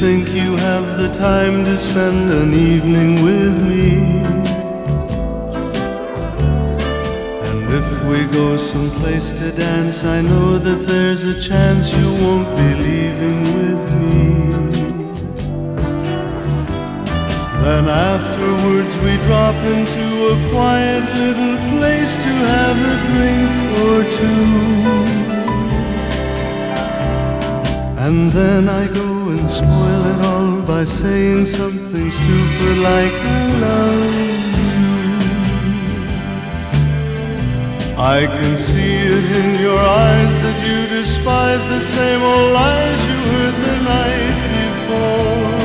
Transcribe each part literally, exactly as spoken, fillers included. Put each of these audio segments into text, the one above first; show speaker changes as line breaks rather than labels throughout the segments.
think you have the time to spend an evening with me? And if we go someplace to dance, I know that there's a chance you won't be leaving with me. Then afterwards we drop into a quiet little place to have a drink or two. And then I go and spoil it all by saying something stupid like I love you. I can see it in your eyes that you despise the same old lies you heard the night before.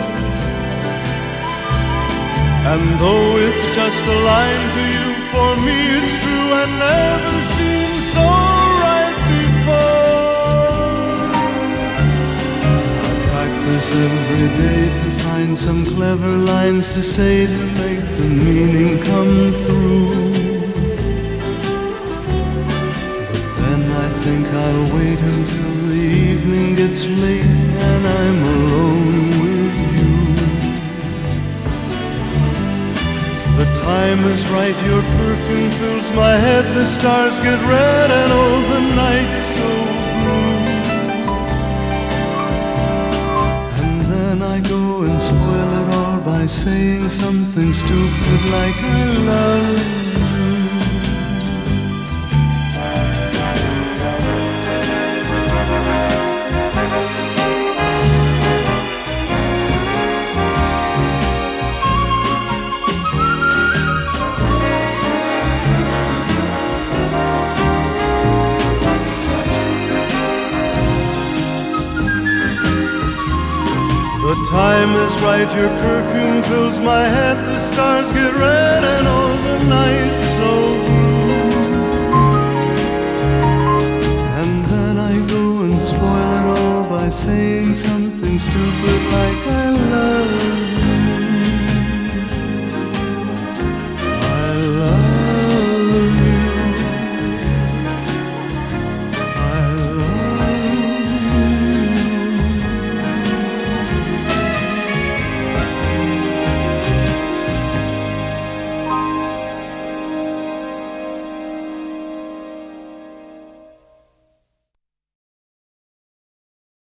And though it's just a line to you, for me it's true and never seemed so right before. I practice every day to find some clever lines to say to make the meaning come through. But then I think I'll wait until the evening gets late and I'm alone with you. The time is right, your perfume fills my head, the stars get red and oh, the night's so blue. And then I go and spoil it all by saying something stupid like I love you. The time is right, your perfume fills my head, the stars get red and oh, the night's so blue. And then I go and spoil it all by saying something stupid like I love you.